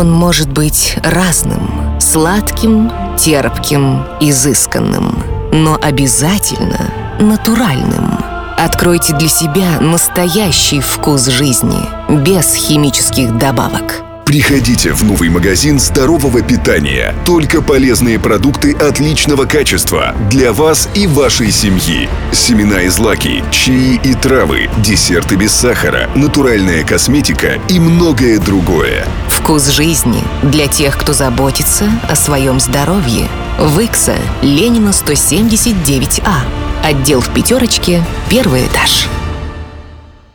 Он может быть разным: сладким, терпким, изысканным, но обязательно натуральным. Откройте для себя настоящий вкус жизни, без химических добавок. Приходите в новый магазин здорового питания. Только полезные продукты отличного качества для вас и вашей семьи. Семена из злаки, чаи и травы, десерты без сахара, натуральная косметика и многое другое. Вкус жизни для тех, кто заботится о своем здоровье. Выкса, Ленина, 179А. Отдел в Пятерочке, 1-й этаж.